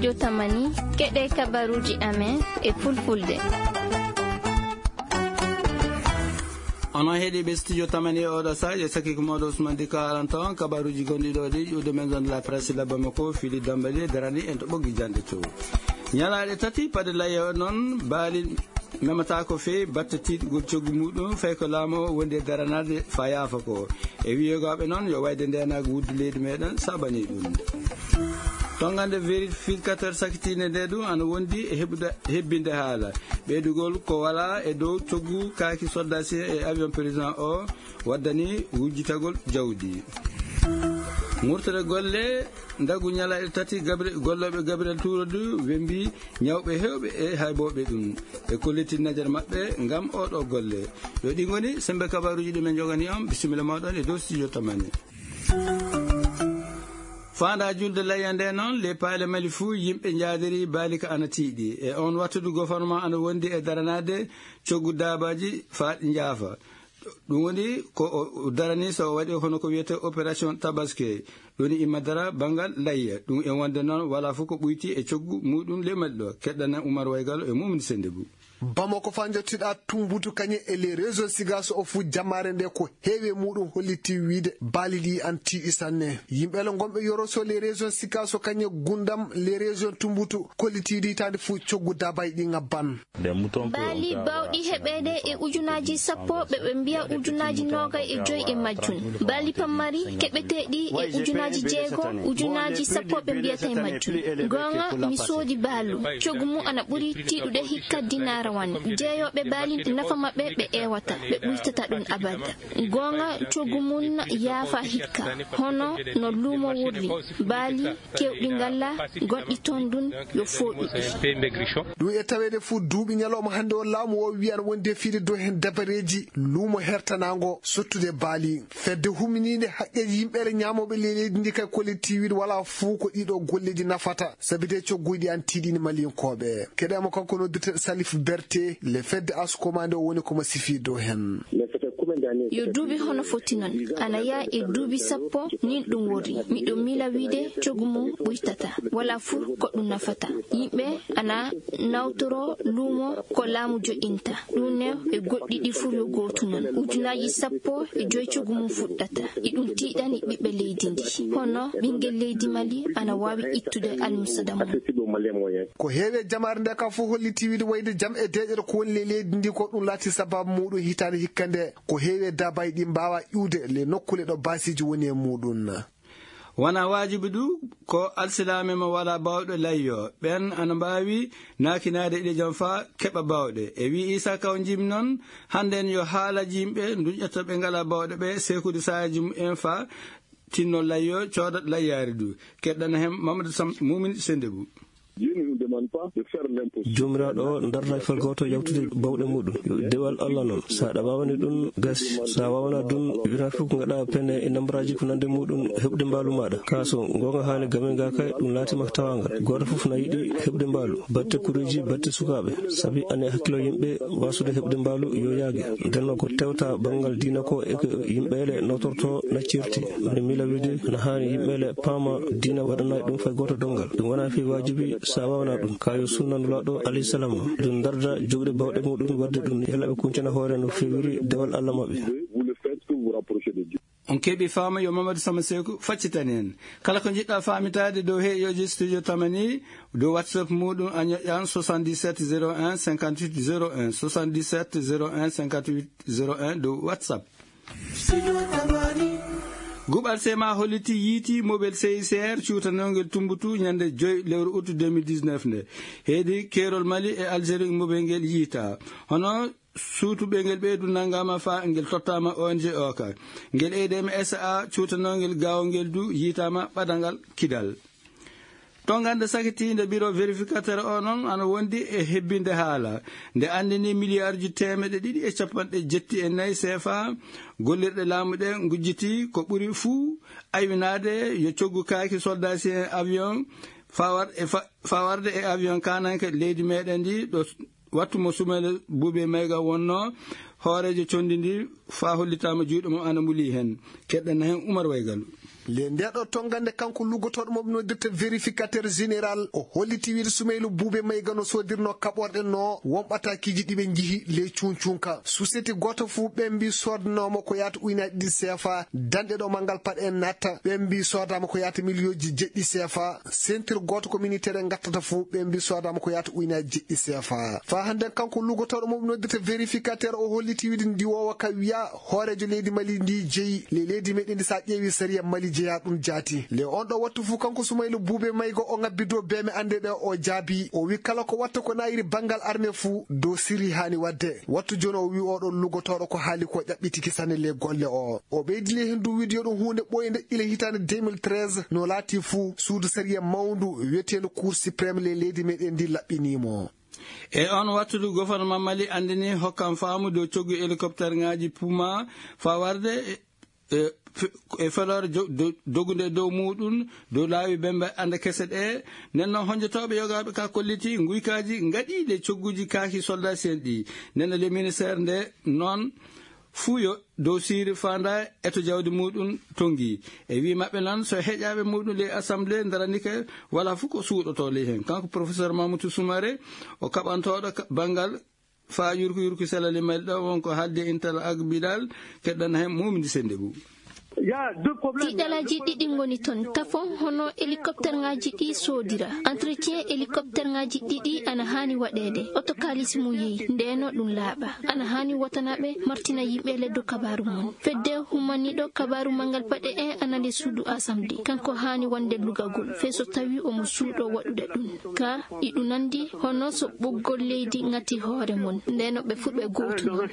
studio Tamani keɗe kabaruji amen e fulfulde. Ono heeɗiɓe studio Tamani oɗo sadio saki ko moɗo Ousmane Di 40 ans kabaruji gonɗiɗo ɗi ƴuwde men zone de la presse Bamako Fili Dambali darani en to ɓoggi jande to ñalaɗe tati paɗe laye noon baali memata ko fewi batta tiɗgol coggu muɗum fay ko laamu o wondi e daranade fa yaafa ko e wiyogoɓe noon yo wayde ndenago wuddu leydi meɗen saɓani ɗum tongande vérificateur sakitine nde ɗum ana wondi e hebbinde haala ɓeydugol ko wala e dow coggu kaaki soldacien e avion président o waddani wujjitagol jawdi murtode golle ndagu ñalaɗe tati golloɓe Gabriel Touré wembi ñawɓe hewɓe e hayboɓe ɗum e kolletti najere mabɓe ngam oɗo golle yo ɗi goni sembe kabaruji ɗumen jogani on bisimilla mawɗon e dow studio Tamani. Fanda julde layande noon le paale mali fuu yimɓe jaadiri baalika ana tiiɗi e on wattudu gouvernement ana wondi e daranade coggu daabaji faaɗi jaafa ɗum woni ko darani so waɗi hono ko wiyete opération tabaski ɗoni immadara bangal layya ɗum en wonde noon wala fof ko ɓuyti e coggu muɗum lemali ɗo keɗɗana Oumar Waygalo e Mumni Sendebou. Bamako fa jottiɗa tumbutu kañe e les réseaux sigaso o fu jamare nde ko heewe muɗum holliti wiide baali ɗi an tiiɗi sanne yimɓele gonɓe yoroso les régions sigaso kañe gundam les régions tumbutu kollitiɗi hitande fu coggu dabay ɗi ngabban baali bawɗi heɓede e ujunaji sappo ɓeɓe mbiya ujunaji 25 e majjum baali pammari keɓeteɗi e ujunaji 6 ujunaji sappo ɓe mbiyata e majjum gonga mi soodi baalu coggu mu ana ɓuuri tiiɗude hikka dinara jeeyoɓe baali nafa maɓɓe ɓe ewata ɓe ɓurtata ɗum abada gonga coggu mum yaafa hikka hono no luumo wurri baali kewɗi ngalla gonɗi toon ɗum yo fooɗuɗi ɗum e tawede fu duuɓi ñalawma hande o laamu o wiyan wonde fiide dow hen dabareji luumo hertanago sottude baali fedde humminide haqqeji yimɓere ñamoɓe leydi ndi kay kolletti wiide wala fuu ko ɗiɗo golleji nafata sabide cogguji an tiiɗini malinkoɓe keɗama kanko noddirte Salif Berté le fedde askomande o woni komo sifi dow hen yo duuɓi hono foti noon ana yaa e duuɓi sappo nin ɗum wori miɗo mila wiide coggu mum ɓuytata wala fuu ko ɗum nafata yimɓe ana nawtoro luumo ko laamu joƴinta ɗum ne e goɗɗiɗi fuu yo gootu noon ujunaji 15 coggu mum fuɗɗata iɗum tiiɗani ɓiɓɓe leydi ndi hono ɓinguel leydi Mali ana wawi ittude almusada mum ko heewe jamare nde ka fof holliti wiide wayde jam e deƴere ko woni leydi ndi ko ɗum laati sababu muɗum hitande hikka nde ko heewe dabay ɗi mbawa ƴuwde le nokkule ɗo basiji woni e muɗum wona wajibi ɗu ko alsilame mo wala bawɗo layyo ɓen ana mbawi nakinade ɗiɗi jam fa keɓa bawɗe e wi Issa Kaw jim noon handen yo haalaji yimɓe duƴƴata ɓe ngala bawɗe ɓe sekude sahaji mumen fa tinno layyo coodat layyari du keɗɗana hen Mamadou Mumini Sendebou. jomiraɗo o darna fel goto yawtude bawɗe muɗum yo dewal Allah noon sa ɗaɓawani ɗum gasi sa wawana ɗum wina fof ko gaɗa penne e nambraji ko nande muɗum heɓde mbaalu maɗa kaso gonga haali gamen ga kay ɗum laatima tawangal goto fof na yiɗi heɓde mbaalu batte kureji batte sukaɓe saabi ane hakkilo yimɓe wasude heɓde mbaalu yo yaage ndenno ko tewta banggal dina ko e ko yimɓele notorto naccirti ne mila wiide na hani yimɓele paama dina waɗanayi ɗum fay goto dongal ɗum wona fi wajibi sa wawna ɗum kayo sunnanulaɗo alayhi salam ɗum darda jogde bawɗe muɗum wadde ɗum yalaɓe kuncana hoore no fewiri dewal Allah maɓɓe. on keɓi fama yo Mamadou Sama Sekou faccitani en kala ko jiɗɗa famitade dow heeƴoji studio Tamani dow WhatsApp muɗum a ñoƴƴan 77 01 58 01 77 01 58 01 dow WhatsApp. Gubal sema holliti yiti mobile CICR cuutanogel tumbutu ñande 5 lewru août 2019 nde heedi kerol Mali e Algérie mobile ngel yiita hono suutuɓe ngel ɓeydu nangama fa ngel tottama ONG oka ngel EDM SA cuutanogel gawngel du yiitama ɓadangal kidal tongande sakitinde bureau vérificateur o noon ana wondi e hebbinde haala nde andini milliard ji 250 CFA gollirɗe laamu ɗe gujjiti ko ɓuri fuu aywinade yo coggu kaaki soldacien avion fawarde e avion kananke leydi meɗen ndi ɗo wattu mo sumele buuɓe mayga wonno hoorejo condidi fa hollitama juuɗe mum ana muli hen keɗɗen hen Oumar Waygal le ndeɗo tongande kanko lugotoɗo moɓe nodirte vérificateur général o holliti wiide Soumaïla Boubé Maïga no sodirno kaɓorɗe no wonɓatakiji ɗiɓe jiihi le cuncunka société goto fuu ɓe mbi sodanomo ko yata ujunnaje ɗiɗi CFA danɗe ɗo mangal paɗe en natta ɓe mbi sodama ko yata millioji jeɗɗi CFA ceinture goto ko militaire en gattata fuu ɓe mbi sodama ko yata ujunnaje jeɗɗi CFA fa hande kanko lugotoɗo moɓe nodirte vérificateur o holliti wiide ndi wowa ka wiya hoorejo leydi Mali ndi jeeyi le leydi meɗen ndi sa ƴeewi sariya Mali jeeya ɗum jaati le on ɗo wattu fu kanko Soumaïla Boubé Maïga o ngabbi dow beme ande ɓe o jaabi o wi kala ko watta ko nayiri bangal armée fu dow siri hani wadde wattu joni o wi oɗon lugotoɗo ko haali ko ƴaɓɓitiki sane le golle o ɓeydile hen du wiide yoɗum hunde ɓoyde ila hitande 2013 no laati fu suudu sariya mawndu wiyeteɗo cour suprême le leydi meɗen ndi laɓɓinimo e on wattude gouvernement Mali andini hokkam faamu dow coggu hélicoptère ngaji Puma fa warde e felore dogunde dow muɗum dow laawi bembe anda kese ɗe nen noon honjotoɓe yogaɓe ka kolliti guykaji gaɗiɗe cogguji kaaki soldat sen ɗi nen le ministére nde noon fuu yo dow siiri fanda eto jawdi muɗum tongi e wi maɓɓe noon so heƴaɓe muɗum le assemblée daranike wala fof ko suuɗoto le hen kanko professeur Mamadou Soumaré o kaɓantoɗo banggal fa yurku selali mali ɗo wonko haalde intel agbidal keɗɗana hen mumidi sende bu tiɗalaji ɗiɗi ngoni ton tafon hono hélicoptère ngaji ɗi soodira entretien hélicoptère ngaji ɗiɗi ana hani waɗede oto kalisi mu yeyi ndeno ɗum laaɓa ana hani watanaɓe martina yimɓe leddo kabaru mon fedde humaniɗo kabaru mangal paɗe en anande suudu assemblée kanko hani wonde lugagol fe so tawi omo suuɗo waɗude ɗum ka iɗu nandi hono so ɓoggol leydi ngati hoore mon ndeno ɓe fuɗɓe goto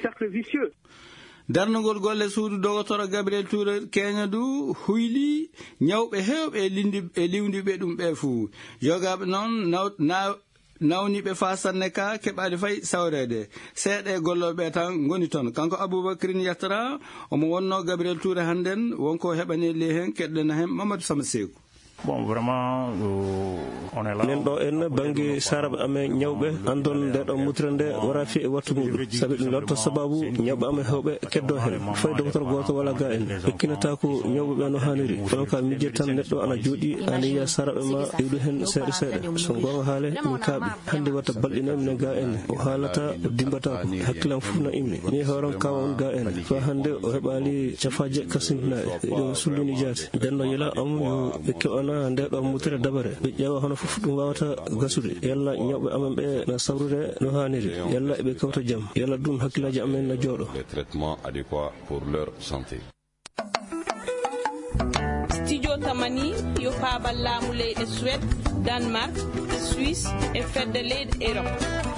darnugol golle suudu dogotoro Gabriel Touré Kenya du huyli ñawɓe hewɓe e liwdiɓe ɗum ɓe fuu yogaɓe noon nawniɓe fa sanne ka keɓade fay sawrede seeɗa e golloɓe tan goni toon kanko Aboubacry Yattara omo wonno Gabriel Touré hannden wonko heɓani le hen keɗɗen hen Mamadou Sama Sekou bon vraiment on est là nen ɗo en bangi saraɓe amen ñawɓe andon nde ɗo mutre nde wara fi e wattu muɗum saabi ɗum lotto sababu ñawɓe amen hewɓe keddo hen fay docteur goto walla ga en ɓekkinata ko ñawɓe ɓe no hanniri kono ka mijje tan neɗɗo ana jooɗi ana yiya saraɓe ma iwdu hen seeɗa seeɗa so gonga haale min kaaɓi hande watta balɗina minen ga en o haalata o dimbata ko hakkilam fof no imni ni horon kawa on ga en fa hande o heɓali cafaje kasindinaɗe ɗo sullini jaati denno yila am yo ɓe keɓana nde ɗo mutere dabare ɓe ƴeewa hono fof ɗum wawata gasude yalla ñawɓe amen ɓe no sawrude no hanniri yalla eɓe kawta jaam yalla ɗum hakkillaji amen no jooɗo studio tamani yo paabal laamu leyɗe Suède Danemark Suisse e fedde leyɗe Europe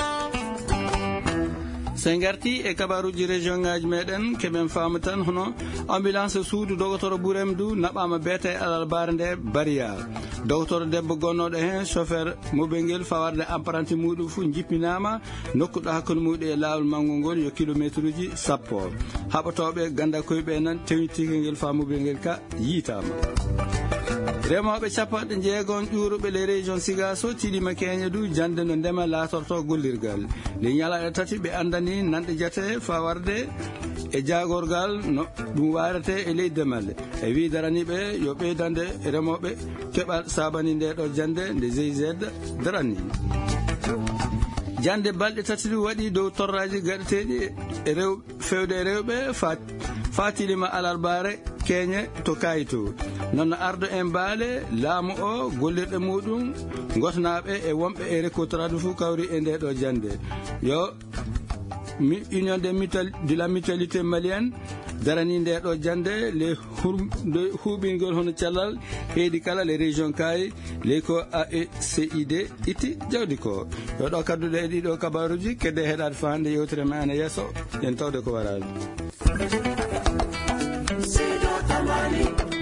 sen garti e kabaruji région ngaji meɗen keɓen faama tan hono ambulance suudu dogotoro Ɓurem du naɓama beete alal bare nde Bariya dogotoro debbo gonnoɗo hen chauffeur moɓelguel fawarde apprenti muɗum fu jippinama nokkuɗo hakkude muɗum e lawol mangol ngol yo kilométre uji 10 haɓatoɓe ganda koyeɓe nan tewnitiki ngel fa moɓelguel ka yiitama remoɓe capanɗe jeegon ƴuuruɓe le région Sigaso tiɗima Kenya du jande no ndema latorto gollirgal le ñalaɗe tati ɓe andani nanɗe jate fawarde e jagorgal no ɗum warete e leydi Demalle e wi daraniɓe yo ɓeydande remoɓe keɓal sabani nde ɗo jande nde GIZ darani jande balɗe tati ɗum waɗi dow torraji gaɗeteɗi e fewde e rewɓe fatilima alarbare Kenya to kayito noon ardo en baale laamu o gollirɗe muɗum gotnaɓe e wonɓe e récoltade fu kawri e nde ɗo jande yo union de la mutualité malienne darani nde ɗo jande le huɓingol hono cellal heedi kala les régions kayi ley ko AECID itti jawdi ko yo ɗo kadduɗe e ɗiɗo kabaruji kedde heɗade fa hande yewtere ma ene yesso en tawde ko warani